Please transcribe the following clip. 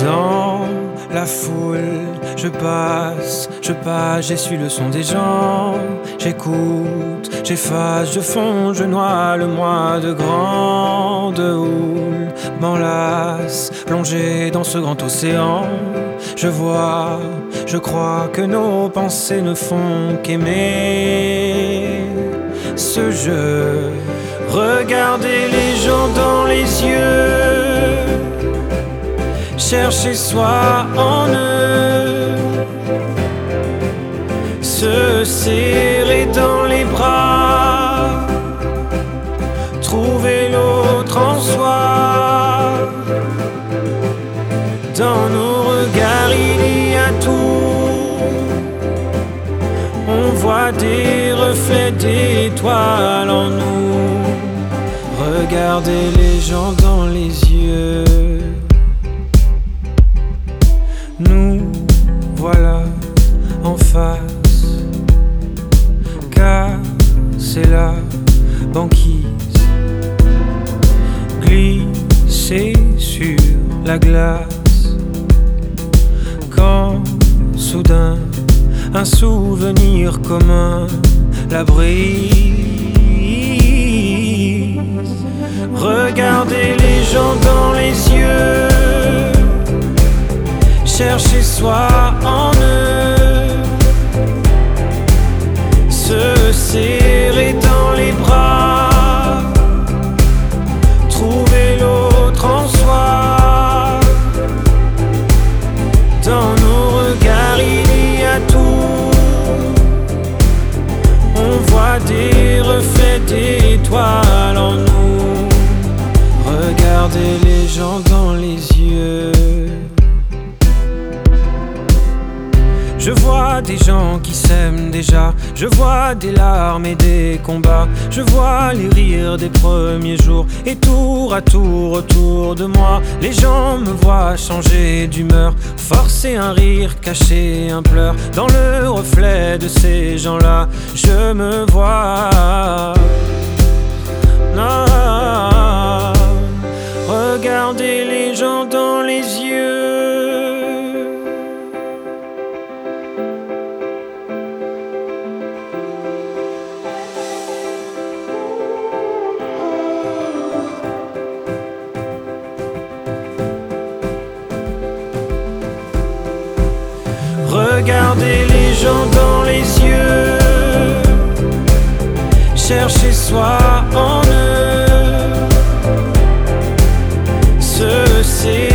Dans la foule, je passe, j'essuie le son des gens. J'écoute, j'efface, je fonds, je noie le moi de grande houle. M'enlace, plongé dans ce grand océan. Je vois, je crois que nos pensées ne font qu'aimer ce jeu. Regardez les gens dans les yeux, chercher soi en eux, se serrer dans les bras, trouver l'autre en soi. Dans nos regards il y a tout, on voit des reflets d'étoiles en nous. Regardez les gens dans les yeux, nous voilà en face, car c'est la banquise, glisser sur la glace, quand soudain un souvenir commun la brise. Regardez les gens dans les yeux, chercher soi en eux, se serrer dans les bras, trouver l'autre en soi. Dans nos regards il y a tout, on voit des reflets d'étoiles en nous. Regardez les gens dans les yeux. Je vois des gens qui s'aiment déjà, je vois des larmes et des combats, je vois les rires des premiers jours, et tour à tour autour de moi, les gens me voient changer d'humeur, forcer un rire, cacher un pleur. Dans le reflet de ces gens-là, je me vois. Ah, regardez les gens dans les yeux. Regardez les gens dans les yeux, chercher soi en eux, se serrer